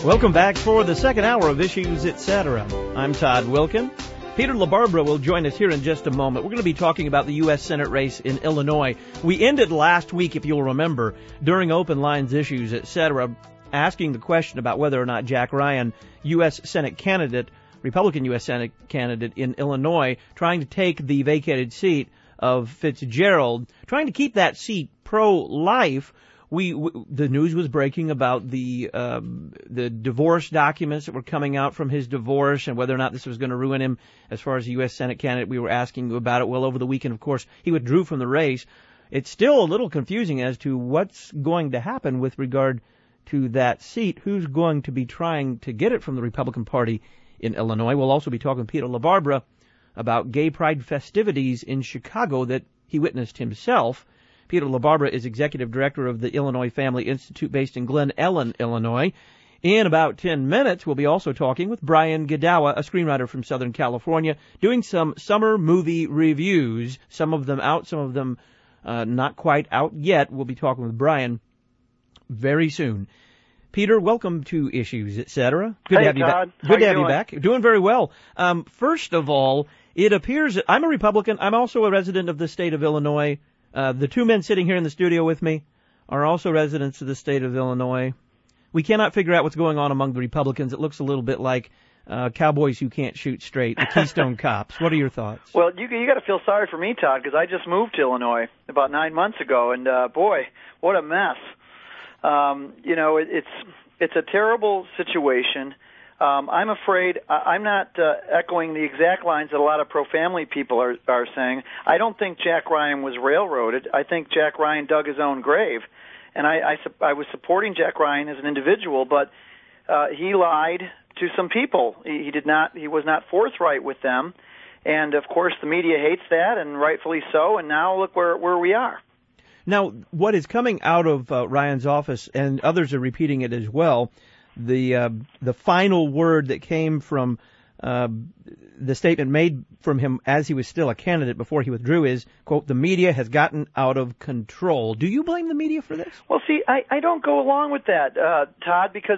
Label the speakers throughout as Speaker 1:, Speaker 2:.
Speaker 1: Welcome back for the second hour of Issues Etc. I'm Todd Wilkin. Peter LaBarbera will join us here in just a moment. We're going to be talking about the U.S. Senate race in Illinois. We ended last week, if you'll remember, during Open Lines Issues Etc., asking the question about whether or not Jack Ryan, U.S. Senate candidate, Republican U.S. Senate candidate in Illinois, trying to take the vacated seat of Fitzgerald, trying to keep that seat pro-life. The news was breaking about the divorce documents that were coming out from his divorce and whether or not this was going to ruin him as far as a U.S. Senate candidate. We were asking you about it. Well, over the weekend, of course, he withdrew from the race. It's still a little confusing as to what's going to happen with regard to that seat. Who's going to be trying to get it from the Republican Party in Illinois? We'll also be talking to Peter LaBarbera about gay pride festivities in Chicago that he witnessed himself. Peter LaBarbera is executive director of the Illinois Family Institute based in Glen Ellen, Illinois. In about 10 minutes, we'll be also talking with Brian Godawa, a screenwriter from Southern California, doing some summer movie reviews, some of them out, some of them not quite out yet. We'll be talking with Brian very soon. Peter, welcome to Issues Etc. Good to have you back. Good to have you back. Doing very well. First of all, it appears that I'm a Republican. I'm also a resident of the state of Illinois. The two men sitting here in the studio with me are also residents of the state of Illinois. We cannot figure out what's going on among the Republicans. It looks a little bit like cowboys who can't shoot straight, the Keystone Cops. What are your thoughts?
Speaker 2: Well, you got to feel sorry for me, Todd, because I just moved to Illinois about 9 months ago, and boy, what a mess. It's a terrible situation. I'm afraid I'm not echoing the exact lines that a lot of pro-family people are saying. I don't think Jack Ryan was railroaded. I think Jack Ryan dug his own grave. And I was supporting Jack Ryan as an individual, but he lied to some people. He was not forthright with them. And, of course, the media hates that, and rightfully so. And now look where we are.
Speaker 1: Now, what is coming out of Ryan's office, and others are repeating it as well, the final word that came from the statement made from him as he was still a candidate before he withdrew is, quote, the media has gotten out of control. Do you blame the media for this?
Speaker 2: Well, see, I don't go along with that, Todd, because,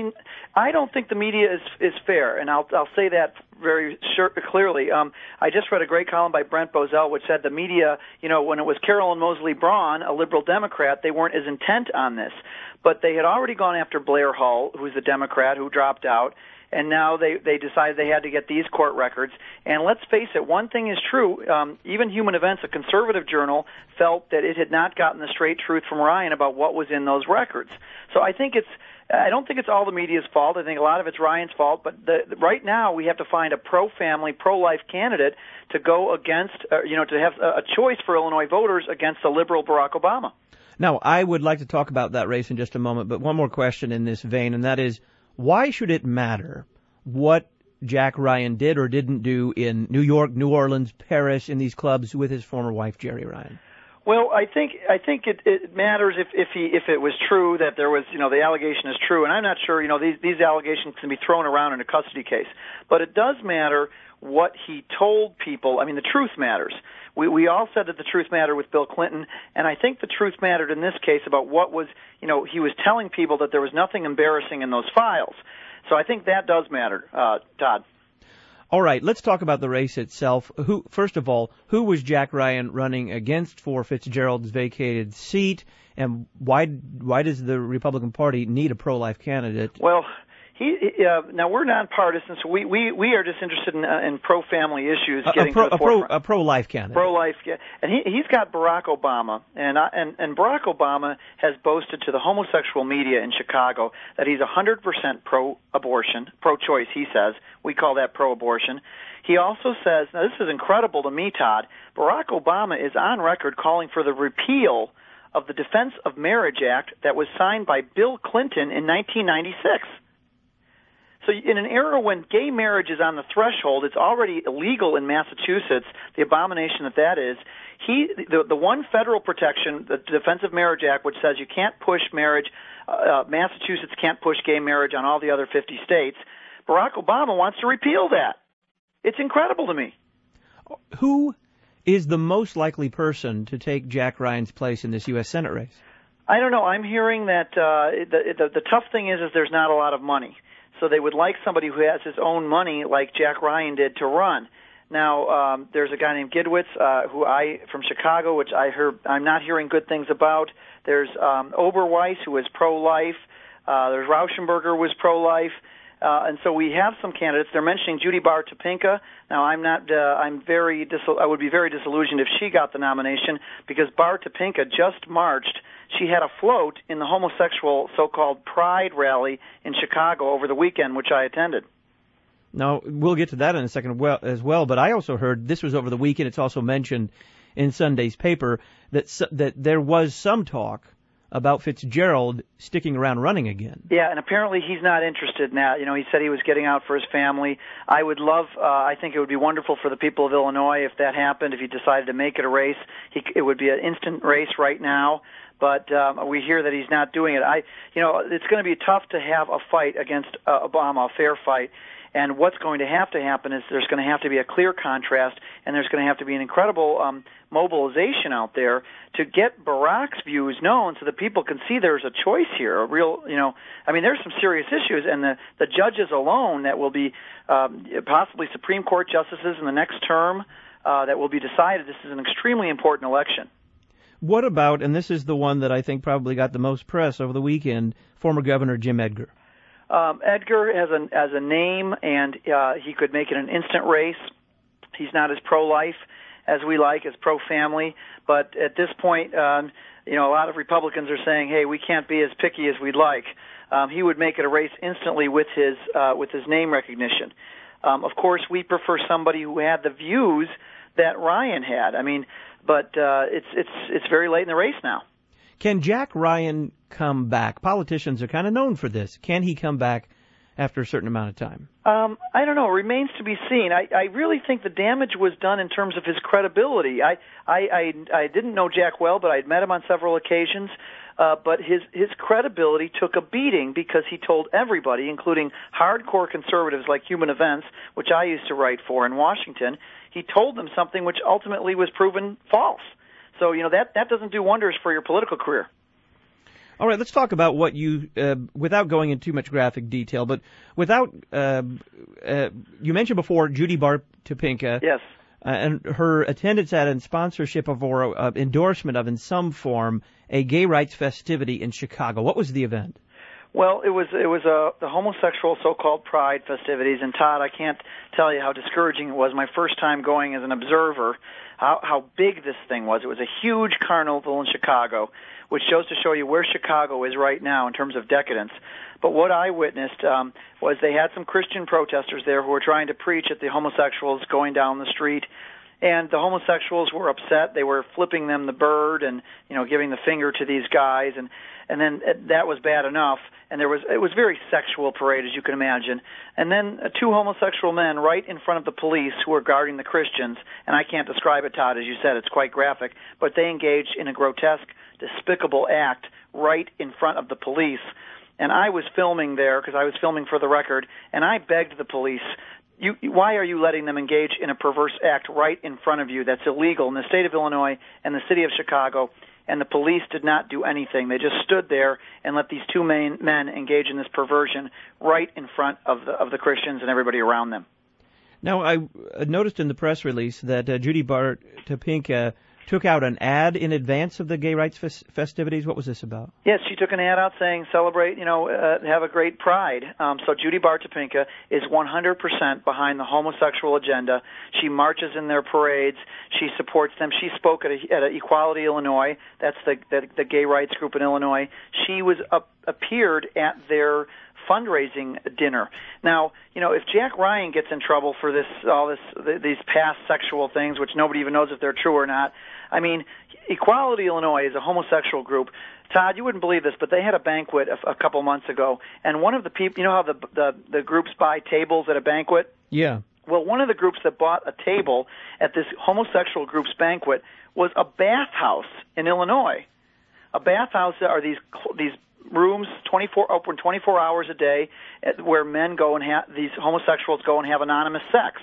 Speaker 2: I don't think the media is fair, and I'll say that very clearly. I just read a great column by Brent Bozell which said the media, when it was Carolyn Mosley Braun, a liberal Democrat, they weren't as intent on this. But they had already gone after Blair Hull, who's a Democrat who dropped out, and now they decided they had to get these court records. And let's face it, one thing is true. Even Human Events, a conservative journal, felt that it had not gotten the straight truth from Ryan about what was in those records. So I don't think it's all the media's fault. I think a lot of it's Ryan's fault. But right now we have to find a pro-family, pro-life candidate to go against, to have a choice for Illinois voters against the liberal Barack Obama.
Speaker 1: Now, I would like to talk about that race in just a moment, but one more question in this vein, and that is, why should it matter what Jack Ryan did or didn't do in New York, New Orleans, Paris, in these clubs with his former wife, Jeri Ryan?
Speaker 2: Well, I think it matters if it was true that there was, the allegation is true, and I'm not sure, these allegations can be thrown around in a custody case, but it does matter what he told people. I mean, the truth matters. We all said that the truth mattered with Bill Clinton, and I think the truth mattered in this case about what was, he was telling people that there was nothing embarrassing in those files. So I think that does matter, Todd.
Speaker 1: All right, let's talk about the race itself. First of all, who was Jack Ryan running against for Fitzgerald's vacated seat, and why does the Republican Party need a pro-life candidate?
Speaker 2: Well, now we're nonpartisan, so we are just interested in pro-family issues.
Speaker 1: A pro-life candidate.
Speaker 2: Pro-life, yeah. And he's got Barack Obama, and Barack Obama has boasted to the homosexual media in Chicago that he's 100% pro-abortion, pro-choice. He says we call that pro-abortion. He also says, now this is incredible to me, Todd. Barack Obama is on record calling for the repeal of the Defense of Marriage Act that was signed by Bill Clinton in 1996. So in an era when gay marriage is on the threshold, it's already illegal in Massachusetts, the abomination that is, the one federal protection, the Defense of Marriage Act, which says you can't push marriage, Massachusetts can't push gay marriage on all the other 50 states, Barack Obama wants to repeal that. It's incredible to me.
Speaker 1: Who is the most likely person to take Jack Ryan's place in this U.S. Senate race?
Speaker 2: I don't know. I'm hearing that the tough thing is there's not a lot of money. So they would like somebody who has his own money, like Jack Ryan did, to run. Now, there's a guy named Gidwitz, from Chicago, which I'm not hearing good things about. There's Oberweis, who is pro-life. There's Rauschenberger, who is pro-life. And so we have some candidates. They're mentioning Judy Bar Topinka. Now, I would be very disillusioned if she got the nomination, because Bar Topinka just marched. She had a float in the homosexual so-called Pride rally in Chicago over the weekend, which I attended.
Speaker 1: Now, we'll get to that in a second as well, but I also heard, this was over the weekend, it's also mentioned in Sunday's paper, that there was some talk about Fitzgerald sticking around running again.
Speaker 2: Yeah, and apparently he's not interested in that. You know, he said he was getting out for his family. I think it would be wonderful for the people of Illinois if that happened, if he decided to make it a race. It would be an instant race right now, but we hear that he's not doing it. It's going to be tough to have a fight against Obama, a fair fight. And what's going to happen is there's going to have to be a clear contrast, and there's going to have to be an incredible mobilization out there to get Barack's views known so that people can see there's a choice here, there's some serious issues, and the judges alone that will be possibly Supreme Court justices in the next term that will be decided. This is an extremely important election.
Speaker 1: What about, and this is the one that I think probably got the most press over the weekend, former Governor Jim Edgar?
Speaker 2: Edgar has a name, and he could make it an instant race. He's not as pro-life as we like, as pro-family. But at this point, a lot of Republicans are saying, "Hey, we can't be as picky as we'd like." He would make it a race instantly with his name recognition. Of course, we prefer somebody who had the views that Ryan had. But it's very late in the race now.
Speaker 1: Can Jack Ryan come back? Politicians are kind of known for this. Can he come back after a certain amount of time?
Speaker 2: I don't know. It remains to be seen. I really think the damage was done in terms of his credibility. I didn't know Jack well, but I'd met him on several occasions. But his credibility took a beating because he told everybody, including hardcore conservatives like Human Events, which I used to write for in Washington, he told them something which ultimately was proven false. So, that doesn't do wonders for your political career.
Speaker 1: All right, let's talk about what you, without going into too much graphic detail, but you mentioned before Judy Bar Topinka.
Speaker 2: Yes.
Speaker 1: And her attendance at and sponsorship of or endorsement of, in some form, a gay rights festivity in Chicago. What was the event?
Speaker 2: Well, it was the homosexual so-called Pride festivities, and Todd, I can't tell you how discouraging it was. My first time going as an observer, how big this thing was. It was a huge carnival in Chicago, which shows to show you where Chicago is right now in terms of decadence. But what I witnessed was they had some Christian protesters there who were trying to preach at the homosexuals going down the street. And the homosexuals were upset. They were flipping them the bird and, giving the finger to these guys. And then that was bad enough. And it was very sexual parade, as you can imagine. And then two homosexual men right in front of the police who were guarding the Christians. And I can't describe it, Todd, as you said. It's quite graphic. But they engaged in a grotesque, despicable act right in front of the police. And I was filming there because I was filming for the Record. And I begged the police, why are you letting them engage in a perverse act right in front of you? That's illegal in the state of Illinois and the city of Chicago, and the police did not do anything. They just stood there and let these two men engage in this perversion right in front of the Christians and everybody around them.
Speaker 1: Now, I noticed in the press release that Judy Bar Topinka took out an ad in advance of the gay rights festivities. What was this about?
Speaker 2: Yes, she took an ad out saying, celebrate, have a great pride. So Judy Bar Topinka is 100% behind the homosexual agenda. She marches in their parades. She supports them. She spoke at Equality Illinois. That's the gay rights group in Illinois. She appeared at their fundraising dinner. Now, if Jack Ryan gets in trouble for these past sexual things, which nobody even knows if they're true or not, Equality Illinois is a homosexual group. Todd, you wouldn't believe this, but they had a banquet a couple months ago, and one of the people, how the groups buy tables at a banquet?
Speaker 1: Yeah.
Speaker 2: Well, one of the groups that bought a table at this homosexual group's banquet was a bathhouse in Illinois. A bathhouse are these rooms open 24 hours a day where men go and these homosexuals go and have anonymous sex.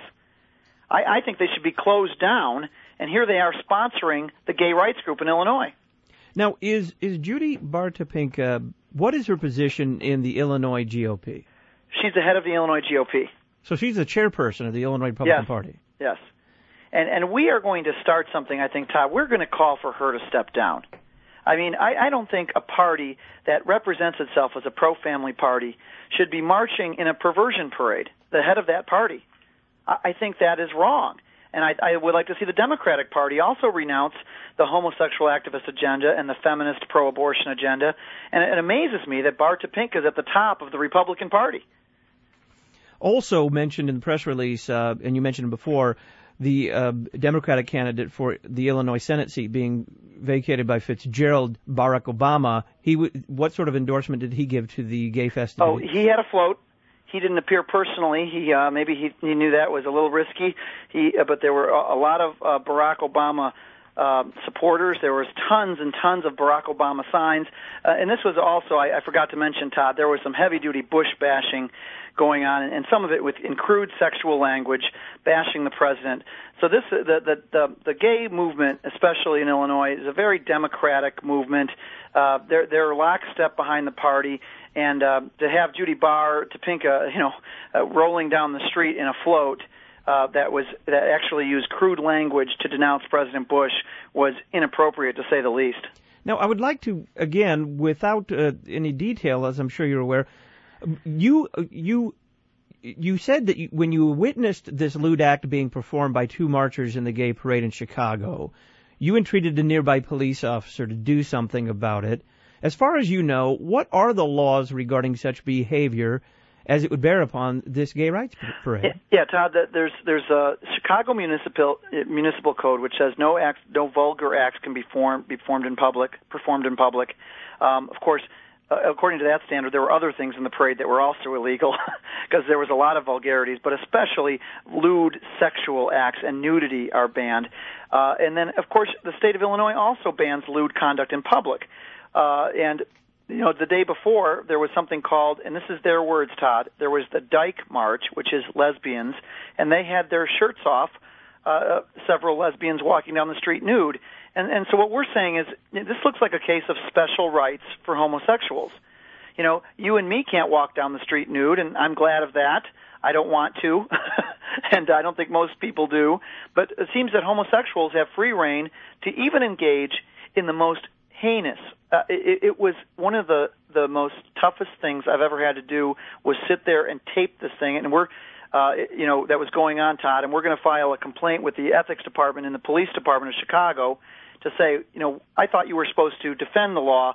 Speaker 2: I think they should be closed down, and here they are sponsoring the gay rights group in Illinois.
Speaker 1: Now, is Judy Bar-Topinka, what is her position in the Illinois GOP?
Speaker 2: She's the head of the Illinois GOP.
Speaker 1: So she's the chairperson of the Illinois Republican Party.
Speaker 2: Yes. And we are going to start something, I think, Todd. We're going to call for her to step down. I mean, I don't think a party that represents itself as a pro-family party should be marching in a perversion parade, the head of that party. I think that is wrong. And I would like to see the Democratic Party also renounce the homosexual activist agenda and the feminist pro-abortion agenda. And it amazes me that Bar-Topinka is at the top of the Republican Party.
Speaker 1: Also mentioned in the press release, and you mentioned before, the Democratic candidate for the Illinois Senate seat being vacated by Fitzgerald, Barack Obama. What sort of endorsement did he give to the gay festivity?
Speaker 2: Oh, he had a float. He didn't appear personally. He knew that was a little risky. But there were a lot of Barack Obama supporters. There was tons and tons of Barack Obama signs. And this was also, I forgot to mention, Todd, there was some heavy-duty Bush bashing going on, and some of it in crude sexual language, bashing the president. So the gay movement, especially in Illinois, is a very democratic movement. They're lockstep behind the party, and to have Judy Bar-Topinka, rolling down the street in a float that actually used crude language to denounce President Bush was inappropriate, to say the least.
Speaker 1: Now, I would like to, again, without any detail, as I'm sure you're aware, you said that when you witnessed this lewd act being performed by two marchers in the gay parade in Chicago, you entreated a nearby police officer to do something about it. As far as you know, what are the laws regarding such behavior as it would bear upon this gay rights parade?
Speaker 2: Yeah, Todd, there's a Chicago municipal code which says no vulgar acts can be performed in public. Of course, according to that standard, there were other things in the parade that were also illegal because there was a lot of vulgarities, but especially lewd sexual acts and nudity are banned. And then, of course, the state of Illinois also bans lewd conduct in public. And the day before, there was something called, and this is their words, Todd, there was the Dyke March, which is lesbians, and they had their shirts off, several lesbians walking down the street nude. And so what we're saying is this looks like a case of special rights for homosexuals. You and me can't walk down the street nude, and I'm glad of that. I don't want to, and I don't think most people do. But it seems that homosexuals have free rein to even engage in the most heinous. It was one of the most toughest things I've ever had to do was sit there and tape this thing, and we're that was going on, Todd, and we're going to file a complaint with the ethics department and the police department of Chicago to say, I thought you were supposed to defend the law,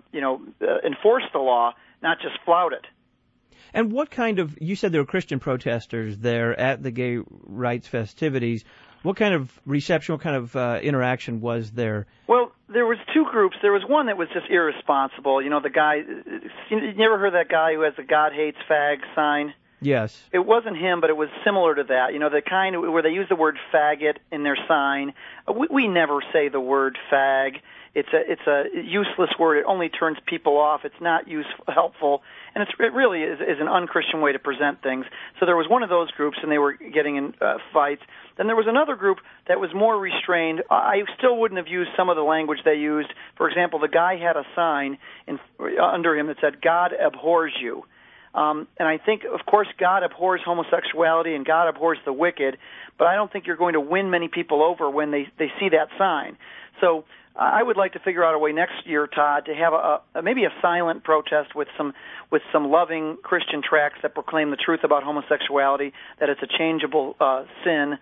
Speaker 2: enforce the law, not just flout it.
Speaker 1: And what kind of, you said there were Christian protesters there at the gay rights festivities. What kind of reception, what kind of interaction was there? Well,
Speaker 2: there was two groups. There was one that was just irresponsible. The guy, you never heard that guy who has the God hates fag sign?
Speaker 1: Yes.
Speaker 2: It wasn't him, but it was similar to that. The kind where they use the word faggot in their sign. We never say the word fag. It's a useless word. It only turns people off. It's not helpful, and it really is an unchristian way to present things. So there was one of those groups, and they were getting in fights. Then there was another group that was more restrained. I still wouldn't have used some of the language they used. For example, the guy had a sign under him that said, "God abhors you." And I think, of course, God abhors homosexuality and God abhors the wicked, but I don't think you're going to win many people over when they see that sign. So I would like to figure out a way next year, Todd, to have maybe a silent protest with some loving Christian tracts that proclaim the truth about homosexuality, that it's a changeable sin,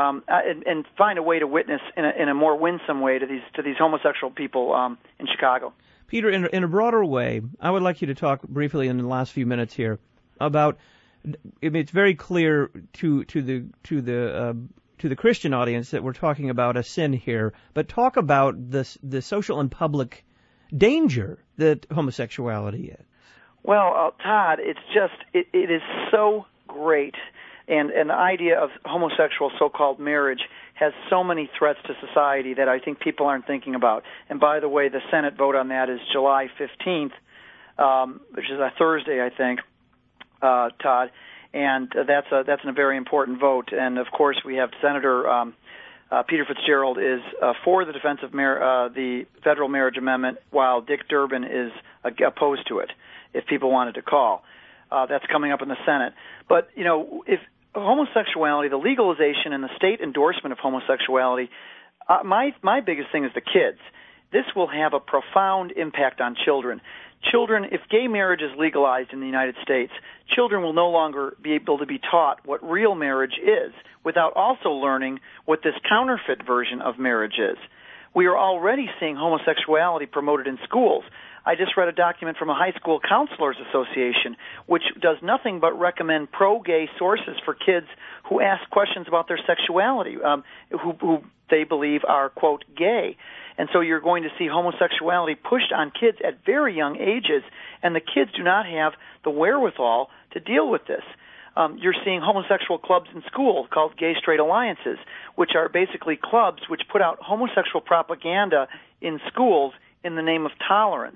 Speaker 2: and find a way to witness in a more winsome way to these homosexual people in Chicago.
Speaker 1: Peter, in a broader way, I would like you to talk briefly in the last few minutes here about. It's very clear to the Christian audience that we're talking about a sin here, but talk about the social and public danger that homosexuality is.
Speaker 2: Well, Todd, it's just it is so great, and the idea of homosexual so-called marriage has so many threats to society that I think people aren't thinking about. And by the way, the Senate vote on that is July 15th, which is a Thursday, I think, Todd. And that's a very important vote. And of course, we have Senator Peter Fitzgerald is for the defense of the federal marriage amendment, while Dick Durbin is opposed to it, if people wanted to call. That's coming up in the Senate. But, if homosexuality, the legalization and the state endorsement of homosexuality, my biggest thing is the kids. This will have a profound impact on children. Children, if gay marriage is legalized in the United States, children will no longer be able to be taught what real marriage is without also learning what this counterfeit version of marriage is. We are already seeing homosexuality promoted in schools. I just read a document from a high school counselors association which does nothing but recommend pro-gay sources for kids who ask questions about their sexuality, who they believe are, quote, gay. And so you're going to see homosexuality pushed on kids at very young ages, and the kids do not have the wherewithal to deal with this. You're seeing homosexual clubs in school called gay straight alliances, which are basically clubs which put out homosexual propaganda in schools in the name of tolerance.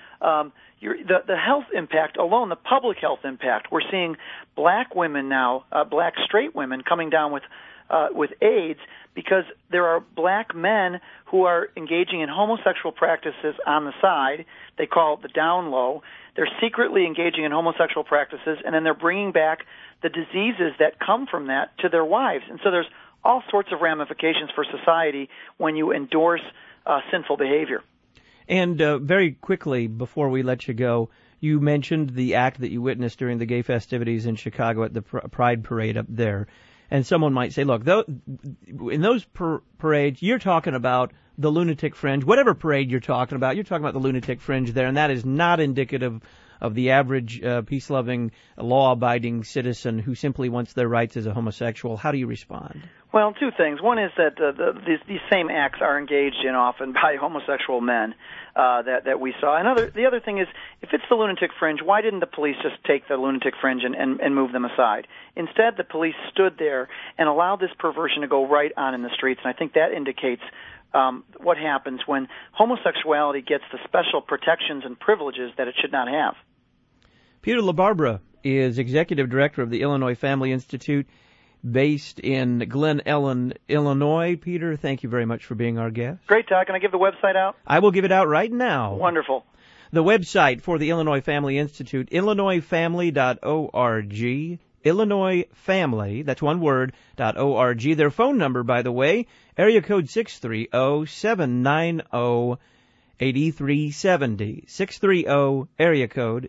Speaker 2: The health impact alone, the public health impact, we're seeing black women now, black straight women coming down with AIDS because there are black men who are engaging in homosexual practices on the side. They call it the down low. They're secretly engaging in homosexual practices, and then they're bringing back the diseases that come from that to their wives. And so there's all sorts of ramifications for society when you endorse sinful behavior.
Speaker 1: And very quickly, before we let you go, you mentioned the act that you witnessed during the gay festivities in Chicago at the Pride Parade up there. And someone might say, look, in those parades, you're talking about the lunatic fringe. Whatever parade you're talking about the lunatic fringe there, and that is not indicative of the average peace-loving, law-abiding citizen who simply wants their rights as a homosexual. How do you respond?
Speaker 2: Well, two things. One is that these same acts are engaged in often by homosexual men that we saw. The other thing is, if it's the lunatic fringe, why didn't the police just take the lunatic fringe and move them aside? Instead, the police stood there and allowed this perversion to go right on in the streets, and I think that indicates what happens when homosexuality gets the special protections and privileges that it should not have.
Speaker 1: Peter LaBarbera is Executive Director of the Illinois Family Institute, based in Glen Ellen, Illinois. Peter, thank you very much for being our guest.
Speaker 2: Great talk. Can I give the website out?
Speaker 1: I will give it out right now.
Speaker 2: Wonderful.
Speaker 1: The website for the Illinois Family Institute, illinoisfamily.org. Illinois Family, that's one word, .org. Their phone number, by the way, area code 630-790-8370. 630, area code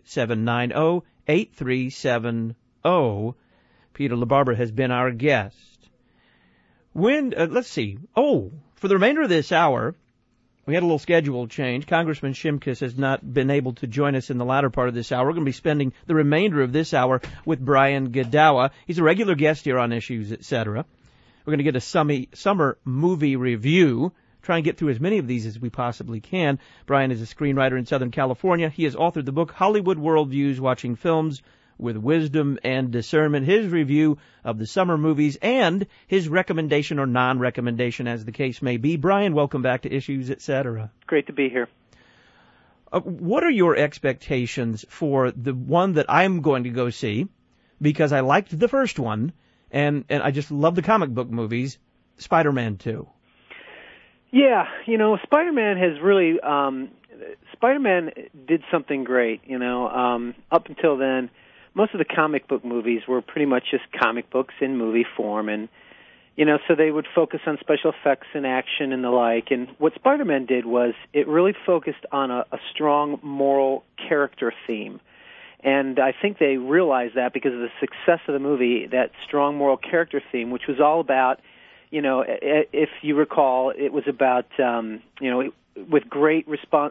Speaker 1: 790-8370. Peter LaBarbera has been our guest. Let's see. For the remainder of this hour, we had a little schedule change. Congressman Shimkus has not been able to join us in the latter part of this hour. We're going to be spending the remainder of this hour with Brian Godawa. He's a regular guest here on Issues, Etc. We're going to get a summer movie review. Try and get through as many of these as we possibly can. Brian is a screenwriter in Southern California. He has authored the book Hollywood Worldviews, Watching Films with Wisdom and Discernment, his review of the summer movies, and his recommendation or non-recommendation, as the case may be. Brian, welcome back to Issues, Etc.
Speaker 3: Great to be here.
Speaker 1: What are your expectations for the one that I'm going to go see, because I liked the first one, and I just love the comic book movies, Spider-Man 2?
Speaker 3: Yeah, Spider-Man has really, Spider-Man did something great, up until then. Most of the comic book movies were pretty much just comic books in movie form, and, so they would focus on special effects and action and the like. And what Spider-Man did was it really focused on a strong moral character theme. And I think they realized that because of the success of the movie, that strong moral character theme, which was all about, if you recall, it was about, with great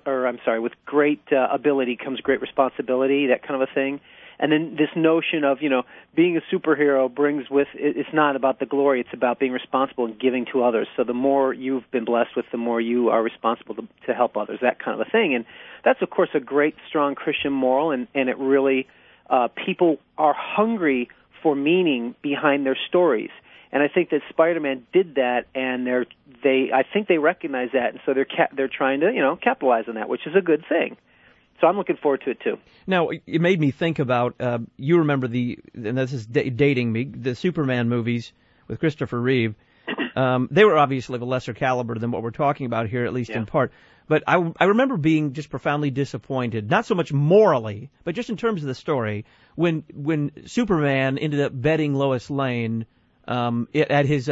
Speaker 3: ability comes great responsibility, that kind of a thing. And then this notion of, being a superhero brings with, it's not about the glory, it's about being responsible and giving to others. So the more you've been blessed with, the more you are responsible to help others, that kind of a thing. And that's, of course, a great, strong Christian moral, and it really, people are hungry for meaning behind their stories. And I think that Spider-Man did that, and I think they recognize that, and so they're trying to, capitalize on that, which is a good thing. So I'm looking forward to it, too.
Speaker 1: Now, it made me think about, you remember and this is dating me, the Superman movies with Christopher Reeve. They were obviously of a lesser caliber than what we're talking about here, at least in part. But I remember being just profoundly disappointed, not so much morally, but just in terms of the story, when Superman ended up betting Lois Lane at his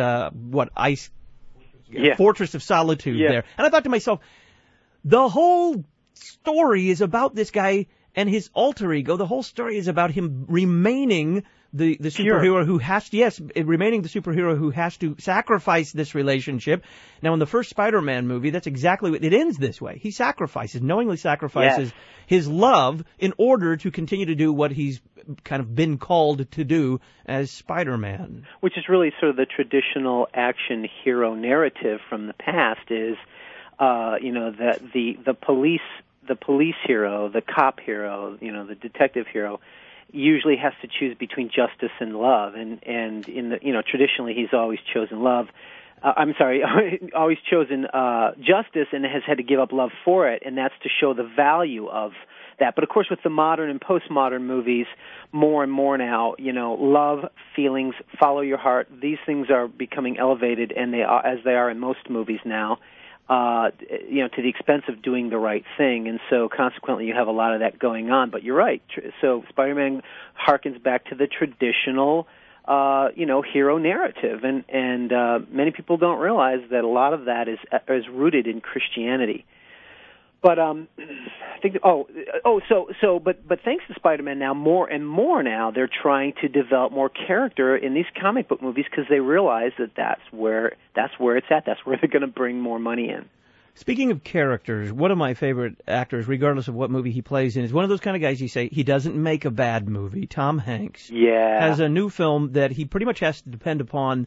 Speaker 1: Fortress of Solitude there. And I thought to myself, the whole story is about this guy and his alter ego. The whole story is about him remaining the superhero who has to, remaining the superhero who has to sacrifice this relationship. Now, in the first Spider-Man movie, that's exactly what it ends this way. He knowingly sacrifices his love in order to continue to do what he's kind of been called to do as Spider-Man.
Speaker 3: Which is really sort of the traditional action hero narrative from the past is, that the police hero, the cop hero, the detective hero, usually has to choose between justice and love, and in the traditionally he's always chosen love. Always chosen justice, and has had to give up love for it, and that's to show the value of that. But of course, with the modern and postmodern movies, more and more now, love, feelings, follow your heart. These things are becoming elevated, and they are, as they are in most movies now. To the expense of doing the right thing, and so consequently you have a lot of that going on. But you're right. So Spider-Man harkens back to the traditional, hero narrative, and many people don't realize that a lot of that is rooted in Christianity. But I think, but thanks to Spider-Man now, more and more now, they're trying to develop more character in these comic book movies because they realize that that's where it's at. That's where they're going to bring more money in.
Speaker 1: Speaking of characters, one of my favorite actors, regardless of what movie he plays in, is one of those kind of guys you say he doesn't make a bad movie. Tom Hanks has a new film that he pretty much has to depend upon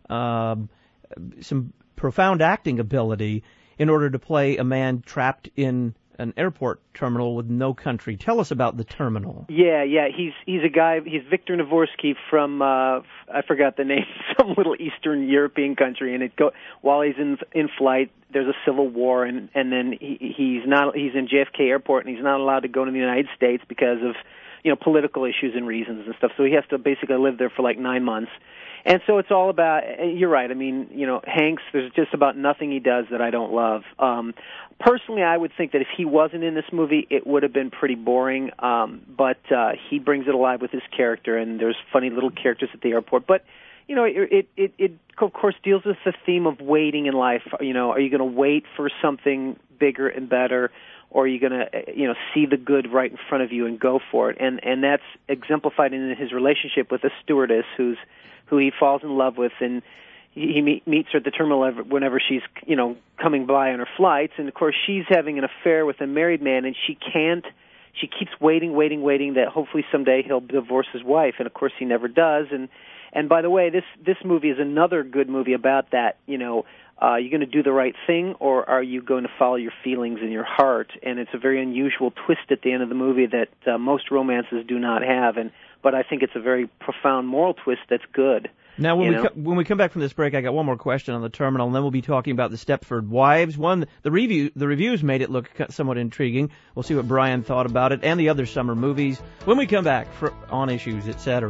Speaker 1: some profound acting ability in order to play a man trapped in an airport terminal with no country. Tell us about The Terminal.
Speaker 3: Yeah. He's a guy. He's Victor Navorsky from I forgot the name, some little Eastern European country. And while he's in flight, there's a civil war, and then he's in JFK Airport, and he's not allowed to go to the United States because of political issues and reasons and stuff. So he has to basically live there for like 9 months. And so it's all about, you're right, I mean, Hanks, there's just about nothing he does that I don't love. Personally, I would think that if he wasn't in this movie, it would have been pretty boring, but he brings it alive with his character, and there's funny little characters at the airport. But, it of course deals with the theme of waiting in life. Are you going to wait for something bigger and better, or are you going to, see the good right in front of you and go for it? And that's exemplified in his relationship with a stewardess who he falls in love with, and he meets her at the terminal whenever she's, coming by on her flights. And of course, she's having an affair with a married man, and she keeps waiting that hopefully someday he'll divorce his wife. And of course, he never does. And by the way, this movie is another good movie about that. Are you going to do the right thing, or are you going to follow your feelings and your heart? And it's a very unusual twist at the end of the movie that most romances do not have. But I think it's a very profound moral twist that's good.
Speaker 1: Now, when we come back from this break, I got one more question on The Terminal, and then we'll be talking about the Stepford Wives. The reviews made it look somewhat intriguing. We'll see what Brian thought about it and the other summer movies when we come back on Issues, Etc.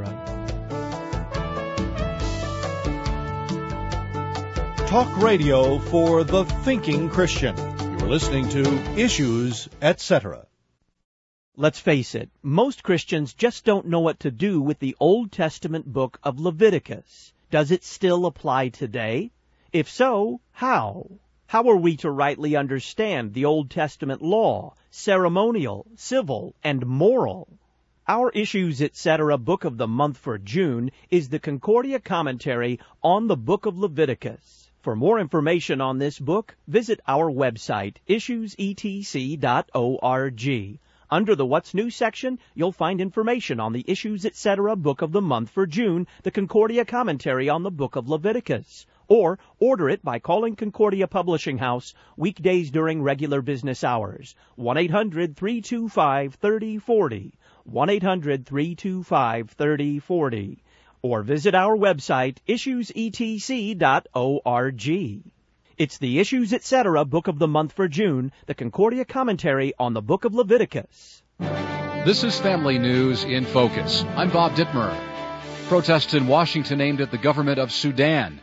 Speaker 4: Talk radio for the thinking Christian. You're listening to Issues, Etc.
Speaker 1: Let's face it, most Christians just don't know what to do with the Old Testament book of Leviticus. Does it still apply today? If so, how? How are we to rightly understand the Old Testament law, ceremonial, civil, and moral? Our Issues, Etc. book of the month for June is the Concordia Commentary on the book of Leviticus. For more information on this book, visit our website, issuesetc.org. Under the What's New section, you'll find information on the Issues, Etc. book of the month for June, the Concordia Commentary on the book of Leviticus. Or order it by calling Concordia Publishing House weekdays during regular business hours. 1-800-325-3040. 1-800-325-3040. Or visit our website, issuesetc.org. It's the Issues, Etc. book of the month for June, the Concordia Commentary on the book of Leviticus.
Speaker 5: This is Family News in Focus. I'm Bob Dittmer. Protests in Washington aimed at the government of Sudan.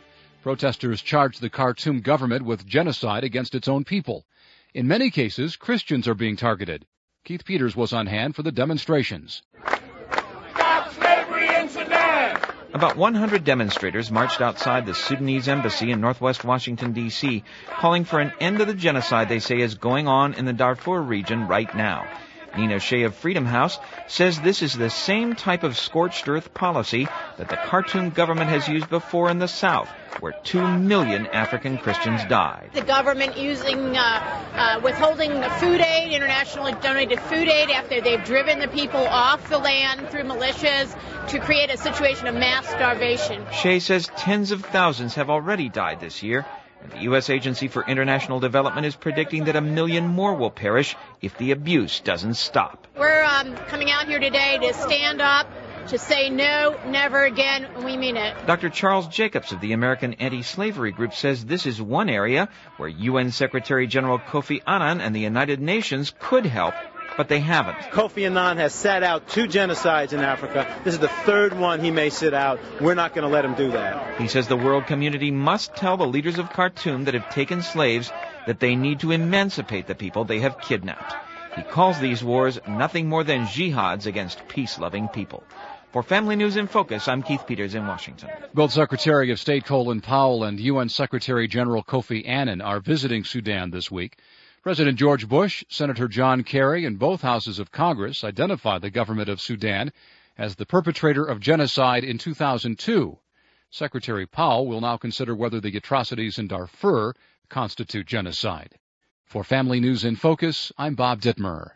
Speaker 5: Protesters charged the Khartoum government with genocide against its own people. In many cases, Christians are being targeted. Keith Peters was on hand for the demonstrations.
Speaker 6: Stop slavery in Sudan!
Speaker 7: About 100 demonstrators marched outside the Sudanese embassy in northwest Washington, D.C., calling for an end to the genocide they say is going on in the Darfur region right now. Nina Shea of Freedom House says this is the same type of scorched earth policy that the Khartoum government has used before in the south, where 2 million African Christians died.
Speaker 8: The government using withholding the food aid, internationally donated food aid, after they've driven the people off the land through militias to create a situation of mass starvation.
Speaker 7: Shea says tens of thousands have already died this year. The U.S. Agency for International Development is predicting that 1 million more will perish if the abuse doesn't stop.
Speaker 8: We're coming out here today to stand up, to say no, never again, and we mean it.
Speaker 7: Dr. Charles Jacobs of the American Anti-Slavery Group says this is one area where UN Secretary General Kofi Annan and the United Nations could help, but they haven't.
Speaker 9: Kofi Annan has sat out 2 genocides in Africa. This is the 3rd one he may sit out. We're not going to let him do that.
Speaker 7: He says the world community must tell the leaders of Khartoum that have taken slaves that they need to emancipate the people they have kidnapped. He calls these wars nothing more than jihads against peace-loving people. For Family News in Focus, I'm Keith Peters in Washington.
Speaker 5: Both Secretary of State Colin Powell and UN Secretary General Kofi Annan are visiting Sudan this week. President George Bush, Senator John Kerry, and both houses of Congress identified the government of Sudan as the perpetrator of genocide in 2002. Secretary Powell will now consider whether the atrocities in Darfur constitute genocide. For Family News in Focus, I'm Bob Dittmer.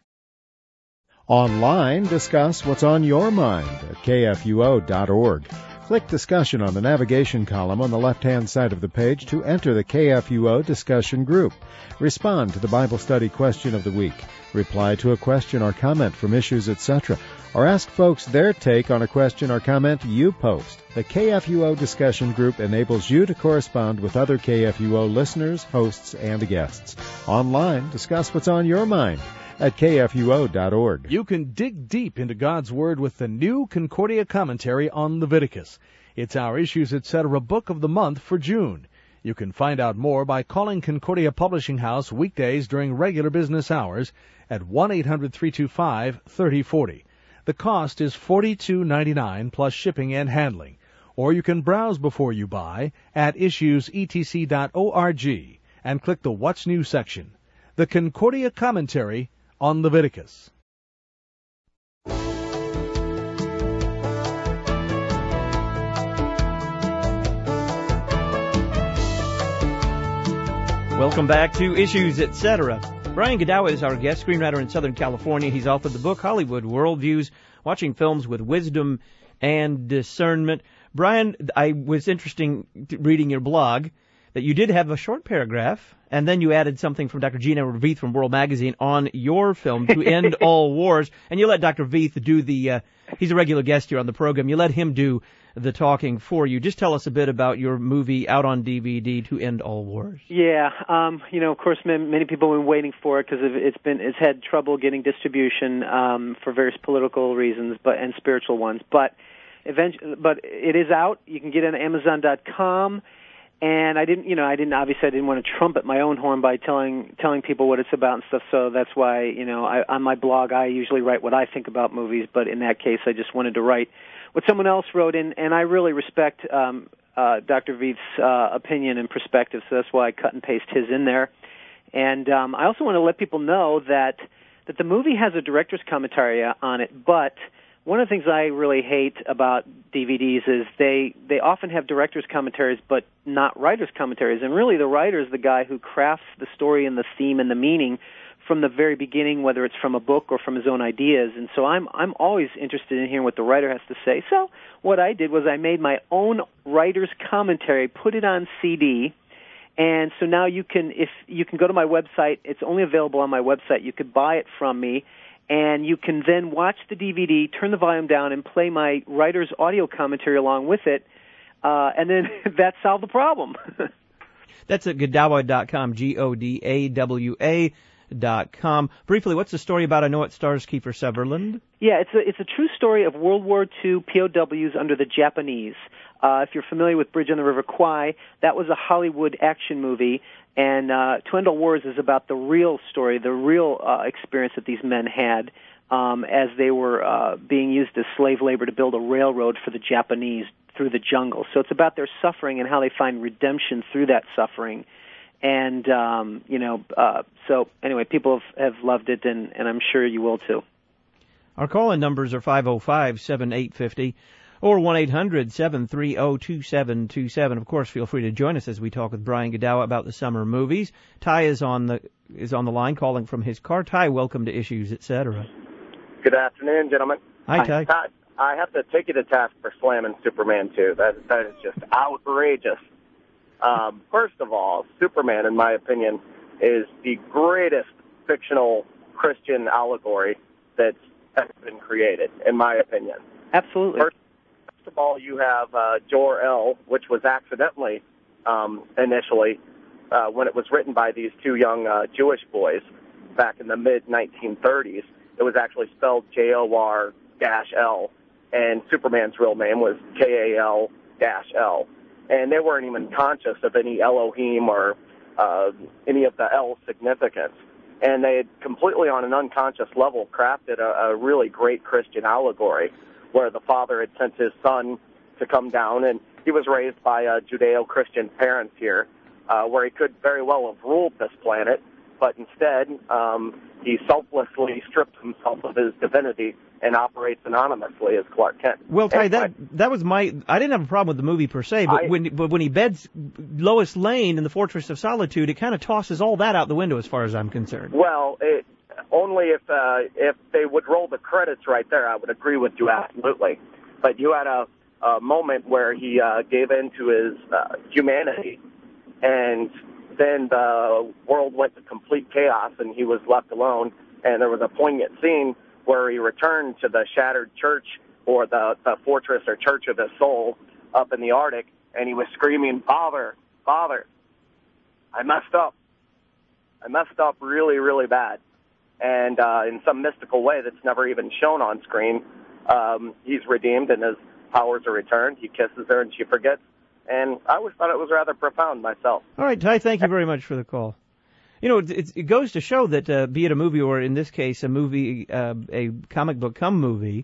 Speaker 10: Online, discuss what's on your mind at kfuo.org. Click Discussion on the navigation column on the left-hand side of the page to enter the KFUO discussion group. Respond to the Bible study question of the week. Reply to a question or comment from Issues, etc., or ask folks their take on a question or comment you post. The KFUO discussion group enables you to correspond with other KFUO listeners, hosts, and guests. Online, discuss what's on your mind at kfuo.org.
Speaker 4: You can dig deep into God's Word with the new Concordia Commentary on Leviticus. It's our Issues, Etc. book of the month for June. You can find out more by calling Concordia Publishing House weekdays during regular business hours at 1-800-325-3040. The cost is $42.99 plus shipping and handling. Or you can browse before you buy at issuesetc.org and click the What's New section. The Concordia Commentary on Leviticus.
Speaker 1: Welcome back to Issues, Etc. Brian Godawa is our guest, screenwriter in Southern California. He's authored the book Hollywood Worldviews, Watching Films with Wisdom and Discernment. Brian, I was interested reading your blog that you did have a short paragraph, and then you added something from Dr. Gene Edward Veith from World Magazine on your film, To End All Wars, and you let Dr. Veith do he's a regular guest here on the program, you let him do the talking for you. Just tell us a bit about your movie out on DVD, To End All Wars.
Speaker 3: Yeah, of course, many people have been waiting for it because it's had trouble getting distribution for various political reasons, and spiritual ones. But it is out. You can get it on Amazon.com. And I didn't want to trumpet my own horn by telling people what it's about and stuff. So that's why, on my blog, I usually write what I think about movies. But in that case, I just wanted to write what someone else wrote in. And I really respect Dr. Veith's opinion and perspective. So that's why I cut and paste his in there. And I also want to let people know that the movie has a director's commentary on it, but one of the things I really hate about DVDs is they often have director's commentaries but not writer's commentaries. And really the writer is the guy who crafts the story and the theme and the meaning from the very beginning, whether it's from a book or from his own ideas. And so I'm always interested in hearing what the writer has to say. So what I did was I made my own writer's commentary, put it on CD, and so now you can go to my website. It's only available on my website. You could buy it from me. And you can then watch the DVD, turn the volume down, and play my writer's audio commentary along with it, and then that solved the problem.
Speaker 1: That's at Godawa.com, GODAWA.com. Briefly, what's the story about? I know it stars Kiefer Sutherland.
Speaker 3: Yeah, it's a true story of World War II POWs under the Japanese. If you're familiar with Bridge on the River Kwai, that was a Hollywood action movie, and To End All Wars is about the real story, the real experience that these men had as they were being used as slave labor to build a railroad for the Japanese through the jungle. So it's about their suffering and how they find redemption through that suffering. And, so anyway, people have loved it, and I'm sure you will too.
Speaker 1: Our call-in numbers are 505-7850 or 1-800-730-2727. Of course, feel free to join us as we talk with Brian Godawa about the summer movies. Ty is on the line calling from his car. Ty, welcome to Issues, Etc.
Speaker 11: Good afternoon, gentlemen.
Speaker 1: Hi, Ty.
Speaker 11: Todd, I have to take you to task for slamming Superman 2. That is just outrageous. First of all, Superman, in my opinion, is the greatest fictional Christian allegory that's ever been created, in my opinion.
Speaker 3: Absolutely.
Speaker 11: First of all, you have Jor-El, which was accidentally, initially, when it was written by these two young Jewish boys back in the mid-1930s, it was actually spelled Jor-L, and Superman's real name was Kal-L. And they weren't even conscious of any Elohim or any of the L significance. And they had completely on an unconscious level crafted a really great Christian allegory where the father had sent his son to come down, and he was raised by Judeo-Christian parents here, where he could very well have ruled this planet, but instead he selflessly stripped himself of his divinity and operates anonymously as Clark Kent.
Speaker 1: Well, Ty, that was I didn't have a problem with the movie per se, but when he beds Lois Lane in the Fortress of Solitude, it kind of tosses all that out the window as far as I'm concerned.
Speaker 11: Well, only if they would roll the credits right there, I would agree with you absolutely. But you had a moment where he gave in to his humanity, and then the world went to complete chaos, and he was left alone. And there was a poignant scene where he returned to the shattered church or the fortress or church of his soul up in the Arctic, and he was screaming, Father, Father, I messed up. I messed up really, really bad. And in some mystical way that's never even shown on screen, he's redeemed and his powers are returned. He kisses her and she forgets. And I always thought it was rather profound myself.
Speaker 1: All right, Ty, thank you very much for the call. You know, it goes to show that be it a movie or, in this case, a movie, a comic book come movie,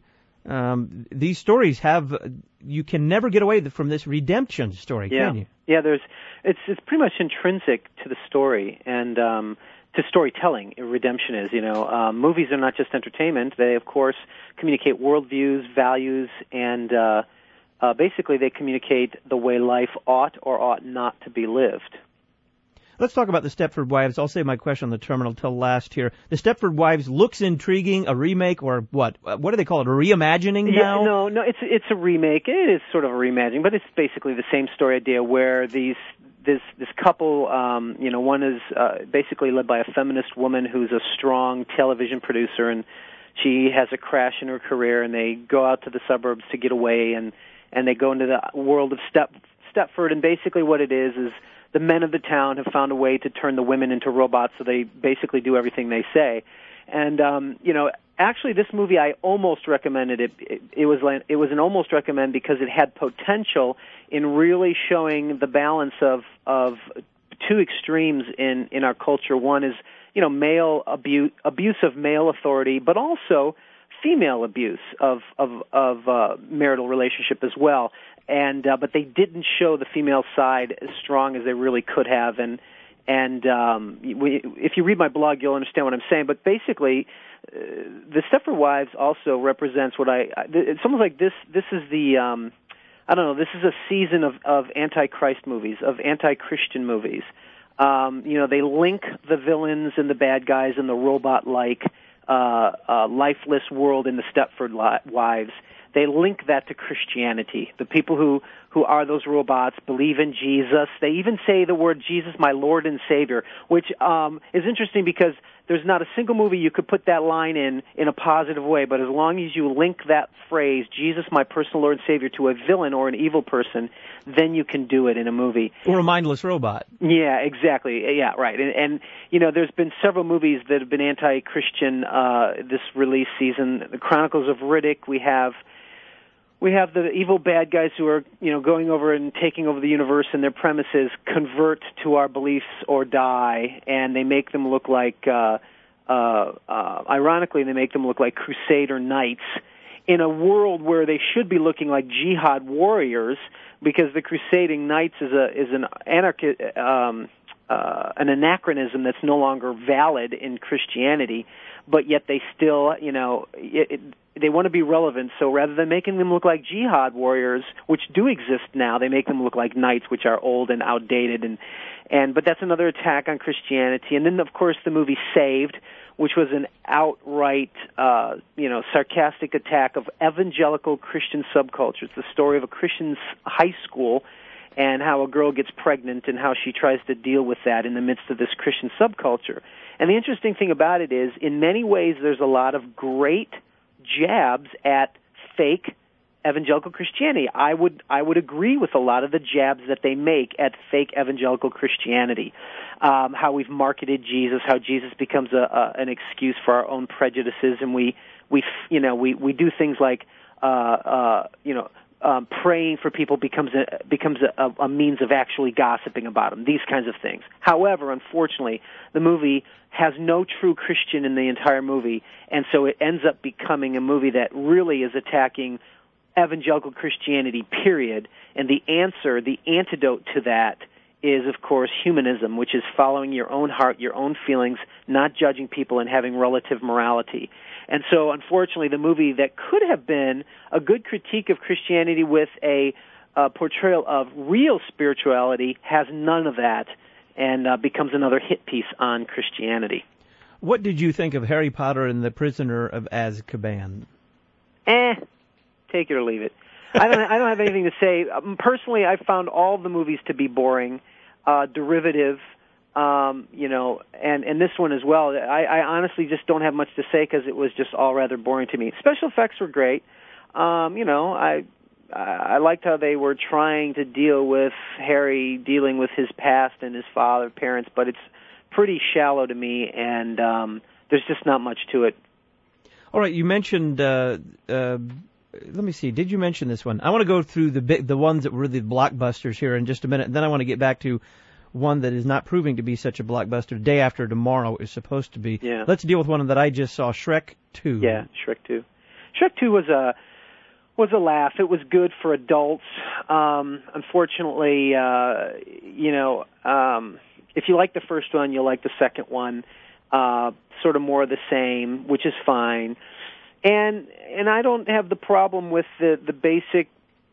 Speaker 1: these stories you can never get away from this redemption story, can you?
Speaker 3: Yeah, it's pretty much intrinsic to the story and to storytelling. Redemption is, movies are not just entertainment. They, of course, communicate worldviews, values, and basically they communicate the way life ought or ought not to be lived.
Speaker 1: Let's talk about the Stepford Wives. I'll save my question on the terminal till last here. The Stepford Wives looks intriguing, a remake or what? What do they call it, a reimagining now?
Speaker 3: No, it's a remake. It is sort of a reimagining, but it's basically the same story idea where this couple, one is basically led by a feminist woman who's a strong television producer, and she has a crash in her career, and they go out to the suburbs to get away, and they go into the world of Stepford, and basically what it is the men of the town have found a way to turn the women into robots, so they basically do everything they say. And actually, this movie I almost recommended it. It was an almost recommend because it had potential in really showing the balance of two extremes in our culture. One is male abuse of male authority, but also female abuse of marital relationship as well. And but they didn't show the female side as strong as they really could have. And if you read my blog, you'll understand what I'm saying. But basically, the Stepford Wives also represents what it's almost like this is the this is a season of anti-Christ movies, of anti-Christian movies. They link the villains and the bad guys in the robot-like lifeless world in the Stepford Wives. They link that to Christianity. The people who are those robots believe in Jesus. They even say the word Jesus, my Lord and Savior, which is interesting because there's not a single movie you could put that line in a positive way, but as long as you link that phrase, Jesus, my personal Lord and Savior, to a villain or an evil person, then you can do it in a movie.
Speaker 1: Or a mindless robot.
Speaker 3: Yeah, exactly. Yeah, right. And there's been several movies that have been anti-Christian this release season. The Chronicles of Riddick, we have we have the evil bad guys who are, going over and taking over the universe, and their premises convert to our beliefs or die, and they make them look like, ironically, they make them look like Crusader knights in a world where they should be looking like jihad warriors, because the Crusading Knights is an anachronism that's no longer valid in Christianity, but yet they still, they want to be relevant, so rather than making them look like jihad warriors, which do exist now, they make them look like knights, which are old and outdated, but that's another attack on Christianity. And then, of course, the movie Saved, which was an outright, sarcastic attack of evangelical Christian subculture. It's the story of a Christian high school and how a girl gets pregnant and how she tries to deal with that in the midst of this Christian subculture. And the interesting thing about it is, in many ways, there's a lot of great jabs at fake evangelical Christianity. I would agree with a lot of the jabs that they make at fake evangelical Christianity. How we've marketed Jesus, how Jesus becomes an excuse for our own prejudices, and we do things like praying for people becomes a means of actually gossiping about them. These kinds of things. However, unfortunately, the movie has no true Christian in the entire movie, and so it ends up becoming a movie that really is attacking evangelical Christianity, period. And the answer, the antidote to that is, of course, humanism, which is following your own heart, your own feelings, not judging people, and having relative morality. And so, unfortunately, the movie that could have been a good critique of Christianity with a portrayal of real spirituality has none of that, and becomes another hit piece on Christianity.
Speaker 1: What did you think of Harry Potter and the Prisoner of Azkaban?
Speaker 3: Take it or leave it. I don't have anything to say. Personally, I found all the movies to be boring, derivative, and this one as well. I honestly just don't have much to say because it was just all rather boring to me. Special effects were great. I liked how they were trying to deal with Harry dealing with his past and his parents, but it's pretty shallow to me, and there's just not much to it.
Speaker 1: All right, you mentioned. Let me see. Did you mention this one? I want to go through the ones that were the blockbusters here in just a minute, and then I want to get back to one that is not proving to be such a blockbuster. Day After Tomorrow is supposed to be.
Speaker 3: Yeah.
Speaker 1: Let's deal with one that I just saw, Shrek 2.
Speaker 3: Yeah, Shrek 2. Shrek 2 was a laugh. It was good for adults. Unfortunately, if you like the first one, you'll like the second one. Sort of more of the same, which is fine. And I don't have the problem with the basic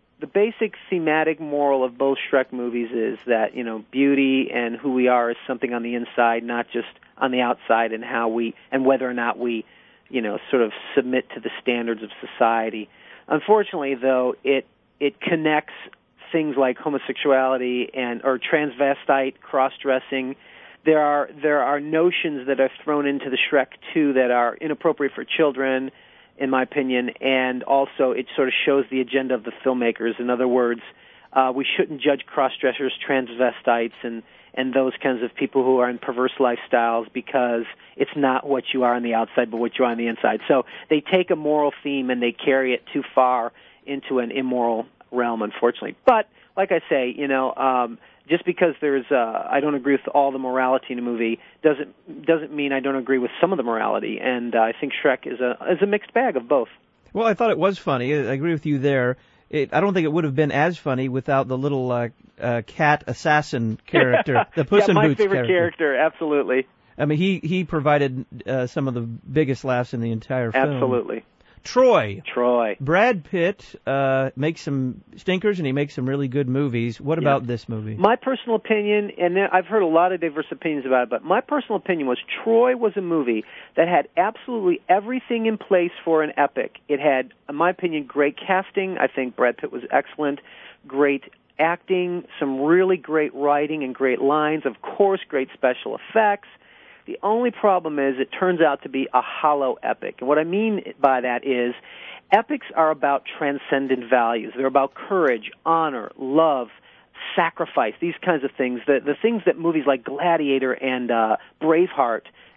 Speaker 3: thematic moral of both Shrek movies is that, beauty and who we are is something on the inside, not just on the outside, and whether or not we, sort of submit to the standards of society. Unfortunately, though, it connects things like homosexuality or transvestite, cross-dressing. There are notions that are thrown into the Shrek 2 that are inappropriate for children, in my opinion, and also it sort of shows the agenda of the filmmakers. In other words, we shouldn't judge cross-dressers, transvestites, and those kinds of people who are in perverse lifestyles because it's not what you are on the outside but what you are on the inside. So they take a moral theme and they carry it too far into an immoral realm, unfortunately. But, like I say, just because I don't agree with all the morality in the movie doesn't mean I don't agree with some of the morality. And I think Shrek is a mixed bag of both.
Speaker 1: Well, I thought it was funny. I agree with you there. I don't think it would have been as funny without the little cat assassin character, the Puss in Boots character.
Speaker 3: Yeah, my favorite character, absolutely.
Speaker 1: I mean, he provided some of the biggest laughs in the entire film.
Speaker 3: Absolutely.
Speaker 1: Troy.
Speaker 3: Brad
Speaker 1: Pitt makes some stinkers, and he makes some really good movies. What about this movie?
Speaker 3: My personal opinion, and I've heard a lot of diverse opinions about it, but my personal opinion was Troy was a movie that had absolutely everything in place for an epic. It had, in my opinion, great casting. I think Brad Pitt was excellent. Great acting, some really great writing and great lines. Of course, great special effects. The only problem is it turns out to be a hollow epic. And what I mean by that is epics are about transcendent values. They're about courage, honor, love, sacrifice, these kinds of things. The things that movies like Gladiator and Braveheart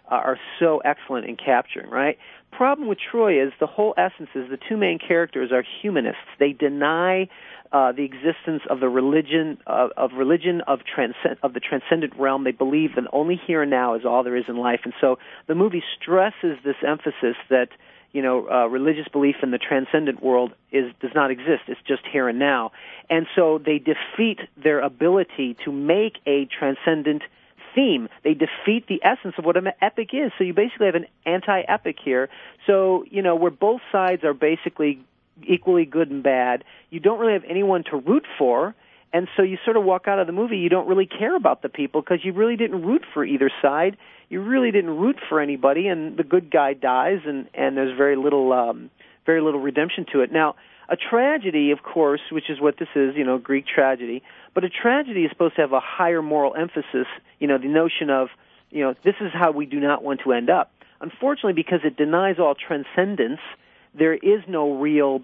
Speaker 3: are so excellent in capturing, right? Problem with Troy is the whole essence is the two main characters are humanists. They deny the existence of the religion of the transcendent realm. They believe that only here and now is all there is in life, and so the movie stresses this emphasis that religious belief in the transcendent world does not exist. It's just here and now, and so they defeat their ability to make a transcendent theme. They defeat the essence of what an epic is. So you basically have an anti-epic here. So, where both sides are basically equally good and bad, you don't really have anyone to root for, and so you sort of walk out of the movie, you don't really care about the people because you really didn't root for either side. You really didn't root for anybody, and the good guy dies, and there's very little redemption to it. Now, a tragedy, of course, which is what this is, Greek tragedy, but a tragedy is supposed to have a higher moral emphasis, the notion of, this is how we do not want to end up. Unfortunately, because it denies all transcendence, there is no real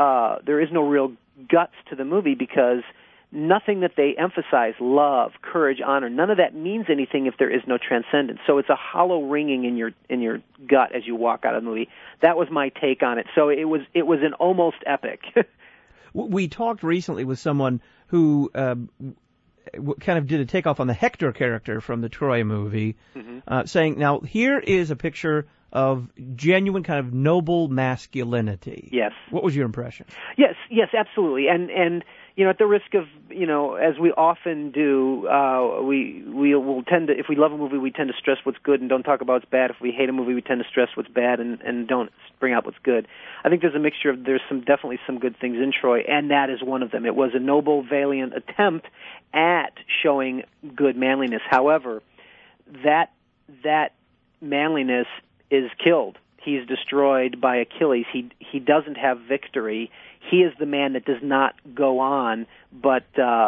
Speaker 3: guts to the movie because nothing that they emphasize, love, courage, honor, none of that means anything if there is no transcendence. So it's a hollow ringing in your gut as you walk out of the movie. That was my take on it. So it was an almost epic.
Speaker 1: We talked recently with someone who kind of did a takeoff on the Hector character from the Troy movie, saying, now here is a picture of genuine kind of noble masculinity.
Speaker 3: Yes.
Speaker 1: What was your impression?
Speaker 3: Yes, absolutely. And at the risk of, as we often do, we will tend to, if we love a movie, we tend to stress what's good and don't talk about what's bad. If we hate a movie, we tend to stress what's bad and don't bring out what's good. I think there's a mixture of, there's definitely some good things in Troy, and that is one of them. It was a noble, valiant attempt at showing good manliness. However, that manliness is killed. He's destroyed by Achilles. He doesn't have victory. He is the man that does not go on, but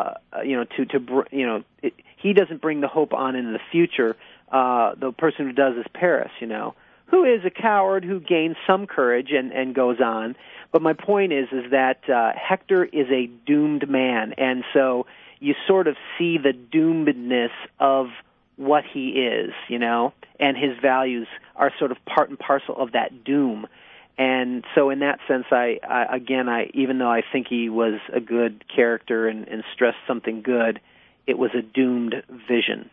Speaker 3: he doesn't bring the hope on into the future. The person who does is Paris, who is a coward who gains some courage and goes on. But my point is that Hector is a doomed man, and so you sort of see the doomedness of what he is, and his values are sort of part and parcel of that doom. And so in that sense, I even though I think he was a good character and stressed something good, it was a doomed vision.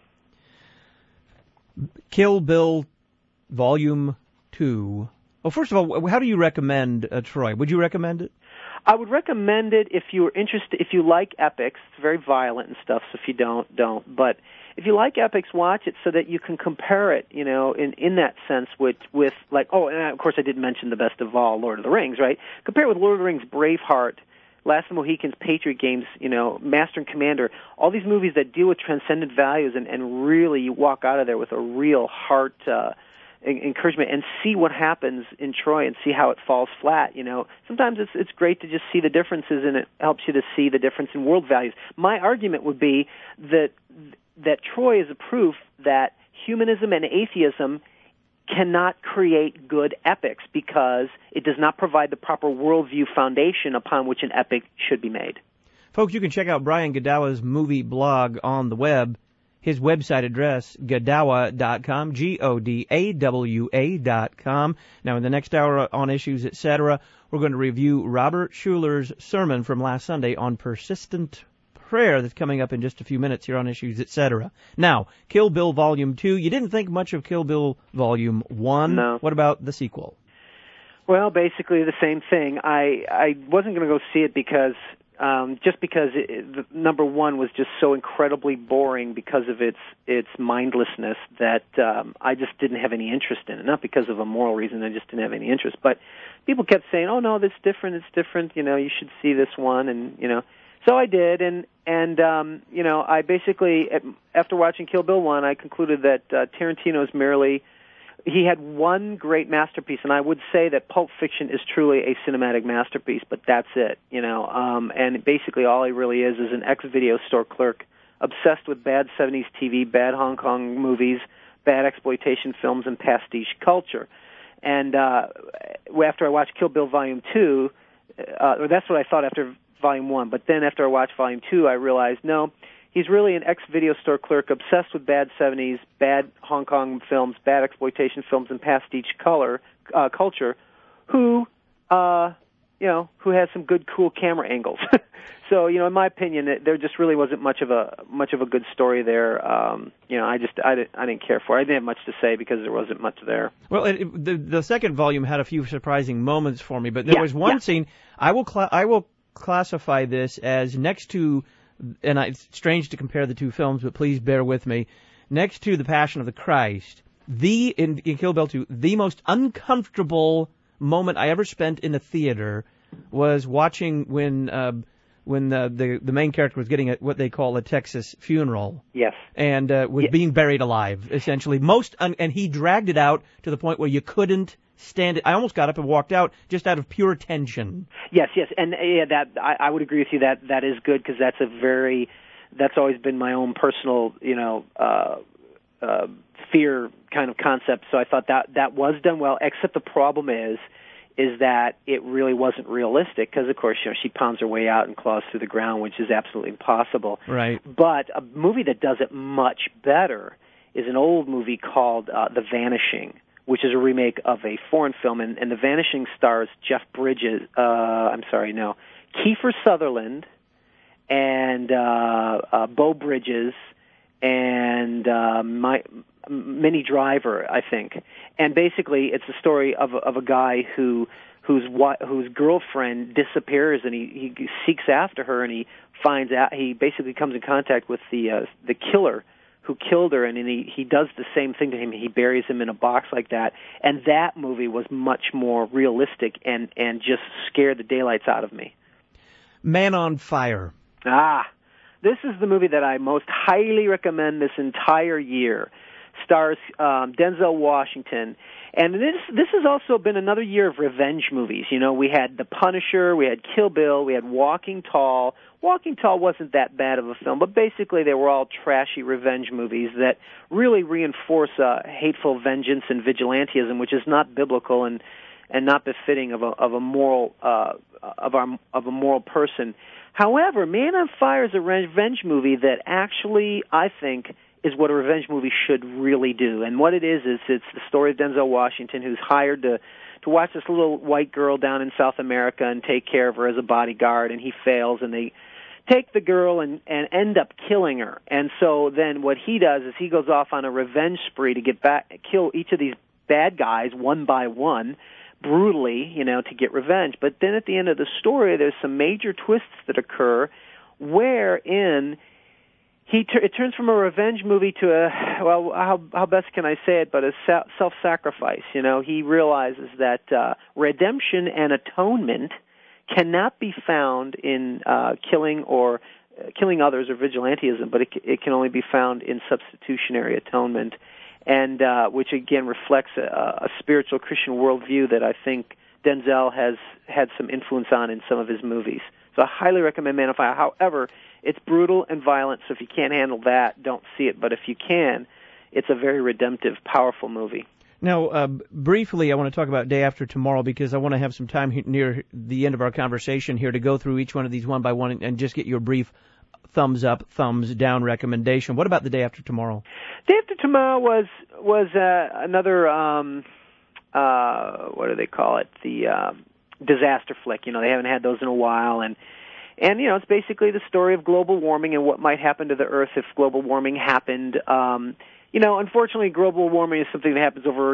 Speaker 1: Kill Bill Volume 2. Well, first of all, how do you recommend Troy? Would you recommend it?
Speaker 3: I would recommend it if you were interested, if you like epics. It's very violent and stuff, so if you don't. But if you like epics, watch it so that you can compare it, in that sense with like, and of course I didn't mention the best of all, Lord of the Rings, right? Compare it with Lord of the Rings, Braveheart, Last of the Mohicans, Patriot Games, Master and Commander, all these movies that deal with transcendent values and really you walk out of there with a real heart encouragement and see what happens in Troy and see how it falls flat. Sometimes it's great to just see the differences, and it helps you to see the difference in world values. My argument would be that Troy is a proof that humanism and atheism cannot create good epics because it does not provide the proper worldview foundation upon which an epic should be made.
Speaker 1: Folks, you can check out Brian Godawa's movie blog on the web. His website address, Godawa.com, Godawa.com. Now, in the next hour on Issues, Etc., we're going to review Robert Schuller's sermon from last Sunday on persistent prayer that's coming up in just a few minutes here on Issues, Etc. Now, Kill Bill Volume 2. You didn't think much of Kill Bill Volume 1.
Speaker 3: No.
Speaker 1: What about the sequel?
Speaker 3: Well, basically the same thing. I wasn't going to go see it because number one was just so incredibly boring because of its mindlessness that I just didn't have any interest in it. Not because of a moral reason, I just didn't have any interest. But people kept saying, "Oh no, it's different. You should see this one." And so I did. And I basically, after watching Kill Bill 1, I concluded that Tarantino is merely. He had one great masterpiece, and I would say that Pulp Fiction is truly a cinematic masterpiece, but that's it, and basically all he really is an ex-video store clerk obsessed with bad 70s TV, bad Hong Kong movies, bad exploitation films, and pastiche culture. And after I watched Kill Bill Volume 2, or that's what I thought after Volume 1, but then after I watched Volume 2, I realized, no, He's really an ex-video store clerk obsessed with bad 70s, bad Hong Kong films, bad exploitation films, and pastiche culture, who who has some good, cool camera angles. So, in my opinion, there just really wasn't much of a good story there. I didn't care for it. I didn't have much to say because there wasn't much there.
Speaker 1: Well, the second volume had a few surprising moments for me, but there was one scene. I will classify this as next to, and it's strange to compare the two films, but please bear with me. Next to The Passion of the Christ, in Kill Bill 2, the most uncomfortable moment I ever spent in a theater was watching when the main character was getting what they call a Texas funeral.
Speaker 3: Yes.
Speaker 1: And was being buried alive, essentially. And he dragged it out to the point where you couldn't stand it. I almost got up and walked out just out of pure tension.
Speaker 3: Yes, and that I would agree with you that is good because that's always been my own personal fear kind of concept. So I thought that was done well. Except the problem is that it really wasn't realistic because, of course, she pounds her way out and claws through the ground, which is absolutely impossible.
Speaker 1: Right.
Speaker 3: But a movie that does it much better is an old movie called The Vanishing, which is a remake of a foreign film, and The Vanishing stars Kiefer Sutherland and Beau Bridges and Minnie Driver, I think. And basically, it's the story of a guy whose girlfriend disappears, and he seeks after her, and he basically comes in contact with the killer who killed her, and he does the same thing to him. He buries him in a box like that. And that movie was much more realistic and just scared the daylights out of me.
Speaker 1: Man on Fire.
Speaker 3: This is the movie that I most highly recommend this entire year. Stars Denzel Washington. And this has also been another year of revenge movies. We had The Punisher, we had Kill Bill, we had Walking Tall. Walking Tall wasn't that bad of a film, but basically they were all trashy revenge movies that really reinforce hateful vengeance and vigilantism, which is not biblical and not befitting of a moral person. However, Man on Fire is a revenge movie that actually, I think, is what a revenge movie should really do. And what it is it's the story of Denzel Washington, who's hired to watch this little white girl down in South America and take care of her as a bodyguard, and he fails, and they take the girl and end up killing her. And so then what he does is he goes off on a revenge spree to kill each of these bad guys one by one, brutally, to get revenge. But then at the end of the story, there's some major twists that occur wherein it turns from a revenge movie to how best can I say it, but a self-sacrifice. He realizes that redemption and atonement cannot be found in killing others or vigilantism, but it can only be found in substitutionary atonement, and which again reflects a spiritual Christian worldview that I think Denzel has had some influence on in some of his movies. So I highly recommend Man on Fire. However, it's brutal and violent, so if you can't handle that, don't see it. But if you can, it's a very redemptive, powerful movie.
Speaker 1: Now, briefly, I want to talk about Day After Tomorrow because I want to have some time near the end of our conversation here to go through each one of these one by one and just get your brief thumbs up, thumbs down recommendation. What about The Day After Tomorrow?
Speaker 3: Day After Tomorrow was another, what do they call it, the disaster flick. They haven't had those in a while, and it's basically the story of global warming and what might happen to the Earth if global warming happened. Unfortunately, global warming is something that happens over,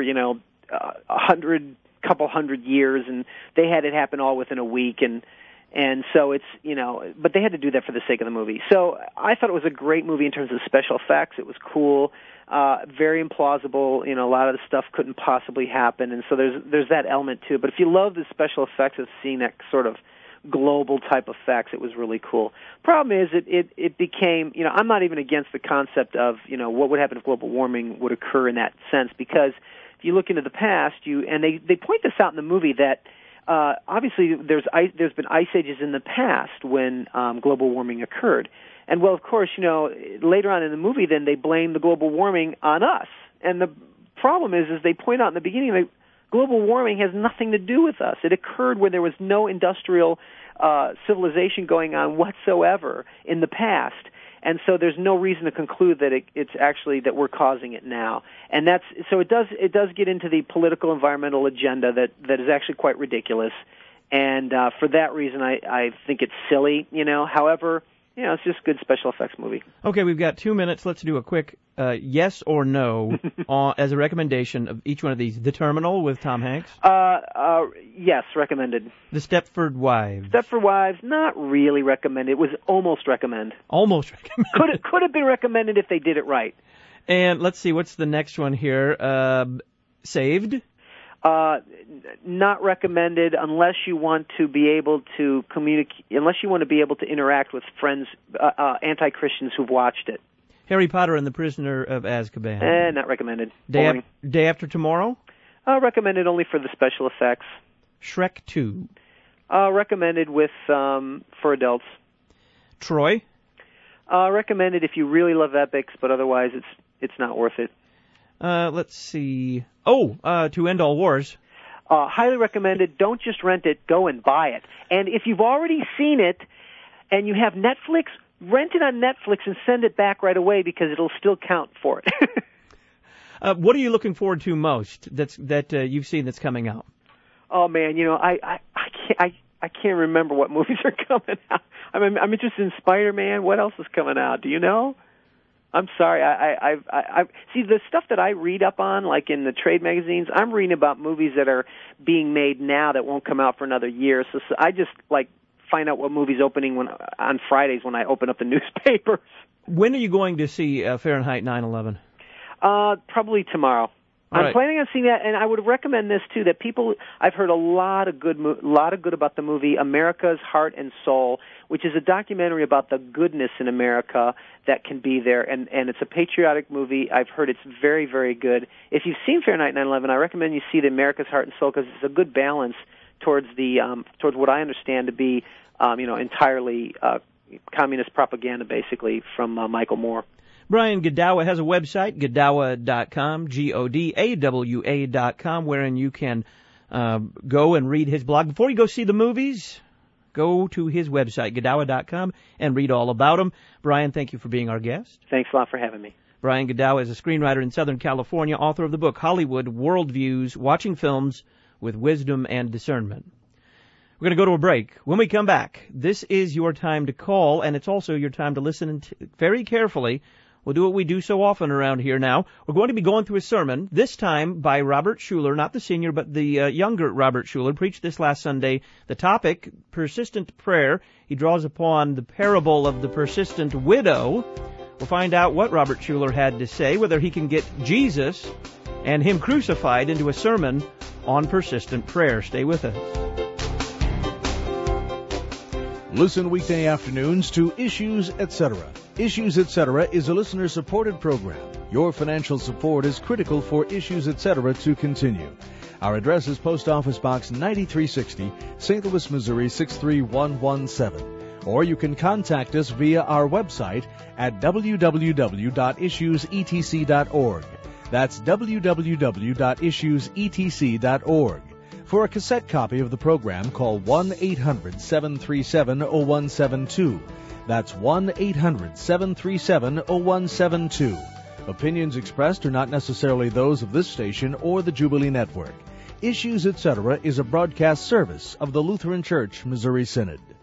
Speaker 3: couple hundred years, and they had it happen all within a week, and so it's, but they had to do that for the sake of the movie. So I thought it was a great movie in terms of special effects. It was cool, very implausible. A lot of the stuff couldn't possibly happen, and so there's that element too. But if you love the special effects of seeing that sort of global type effects, it was really cool. Problem is, it became, I'm not even against the concept of, what would happen if global warming would occur in that sense, because if you look into the past, and they point this out in the movie that obviously there's been ice ages in the past when global warming occurred. And well, of course, later on in the movie, then they blame the global warming on us. And the problem is they point out in the beginning that global warming has nothing to do with us. It occurred when there was no industrial civilization going on whatsoever in the past. And so there's no reason to conclude that it's actually that we're causing it now. And it does get into the political environmental agenda that is actually quite ridiculous. And for that reason, I think it's silly, However, it's just a good special effects movie.
Speaker 1: Okay, we've got 2 minutes. Let's do a quick yes or no as a recommendation of each one of these. The Terminal with Tom Hanks?
Speaker 3: Yes, recommended.
Speaker 1: The Stepford Wives?
Speaker 3: Stepford Wives, not really recommended. It was almost recommend.
Speaker 1: Almost recommended.
Speaker 3: Could have been recommended if they did it right.
Speaker 1: And let's see, what's the next one here? Saved?
Speaker 3: Not recommended unless you want to be able to communicate, unless you want to be able to interact with friends, anti-Christians who've watched it.
Speaker 1: Harry Potter and the Prisoner of Azkaban?
Speaker 3: Not recommended.
Speaker 1: Day After Tomorrow?
Speaker 3: Recommended only for the special effects.
Speaker 1: Shrek 2?
Speaker 3: Recommended for adults.
Speaker 1: Troy?
Speaker 3: Recommended if you really love epics, but otherwise it's not worth it.
Speaker 1: Let's see. To End All Wars.
Speaker 3: Highly recommended. Don't just rent it. Go and buy it. And if you've already seen it and you have Netflix, rent it on Netflix and send it back right away because it'll still count for it.
Speaker 1: What are you looking forward to most that you've seen that's coming out?
Speaker 3: Oh man, I can't remember what movies are coming out. I'm interested in Spider-Man. What else is coming out? Do you know? I'm sorry. I see the stuff that I read up on, like in the trade magazines. I'm reading about movies that are being made now that won't come out for another year. So I just find out what movie's opening on Fridays when I open up the newspapers.
Speaker 1: When are you going to see Fahrenheit 9/11?
Speaker 3: Probably tomorrow.
Speaker 1: All right.
Speaker 3: I'm planning on seeing that, and I would recommend this too. That people, I've heard a lot of good about the movie America's Heart and Soul, which is a documentary about the goodness in America that can be there, and it's a patriotic movie. I've heard it's very, very good. If you've seen Fahrenheit 9/11, I recommend you see the America's Heart and Soul because it's a good balance towards what I understand to be, entirely communist propaganda, basically from Michael Moore.
Speaker 1: Brian Godawa has a website, Godawa.com, Godawa.com, wherein you can go and read his blog. Before you go see the movies, go to his website, Godawa.com, and read all about them. Brian, thank you for being our guest.
Speaker 3: Thanks a lot for having me.
Speaker 1: Brian Godawa is a screenwriter in Southern California, author of the book Hollywood Worldviews, Watching Films with Wisdom and Discernment. We're going to go to a break. When we come back, this is your time to call, and it's also your time to listen very carefully. We'll do what we do so often around here now. We're going to be going through a sermon, this time by Robert Schuller, not the senior, but the younger Robert Schuller, preached this last Sunday. The topic, persistent prayer. He draws upon the parable of the persistent widow. We'll find out what Robert Schuller had to say, whether he can get Jesus and him crucified into a sermon on persistent prayer. Stay with us.
Speaker 4: Listen weekday afternoons to Issues, Etc. Issues, Etc. is a listener-supported program. Your financial support is critical for Issues, Etc. to continue. Our address is Post Office Box 9360, St. Louis, Missouri 63117. Or you can contact us via our website at www.issuesetc.org. That's www.issuesetc.org. For a cassette copy of the program, call 1-800-737-0172. That's 1-800-737-0172. Opinions expressed are not necessarily those of this station or the Jubilee Network. Issues, Etc. is a broadcast service of the Lutheran Church Missouri Synod.